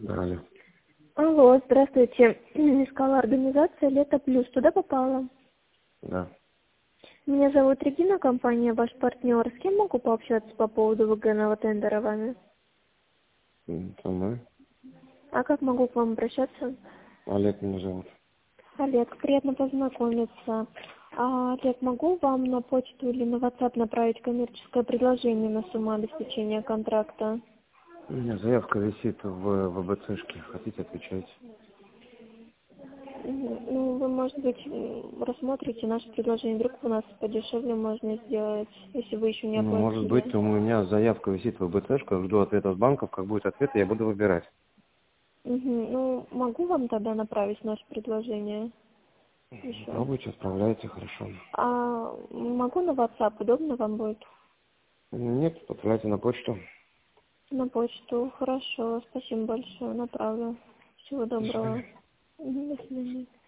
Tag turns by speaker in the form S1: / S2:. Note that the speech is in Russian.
S1: Алло.
S2: Алло, здравствуйте. Искала организация «Лето плюс». Туда попала?
S1: Да.
S2: Меня зовут Регина, компания «Ваш партнер». С кем могу пообщаться по поводу выгодного тендера вами?
S1: Со мной.
S2: А как могу к вам обращаться?
S1: Олег меня зовут.
S2: Олег, приятно познакомиться. Олег, могу вам на почту или на WhatsApp направить коммерческое предложение на сумму обеспечения контракта?
S1: У меня заявка висит в ВБЦшке. Хотите, отвечайте.
S2: Ну, вы, может быть, рассмотрите наше предложение. Вдруг у нас подешевле можно сделать, если вы еще не
S1: Ну, может быть,
S2: оплатили.
S1: у меня заявка висит в ВБЦшке. Жду ответа от банков. Как будет ответ, я буду выбирать.
S2: Ну, могу вам тогда направить наше предложение еще?
S1: Пробуйте, отправляйте, хорошо.
S2: А могу на WhatsApp? Удобно вам будет?
S1: Нет, отправляйте на почту.
S2: На почту. Хорошо. Спасибо большое. Направлю. Всего
S1: До свидания.
S2: доброго. До свидания.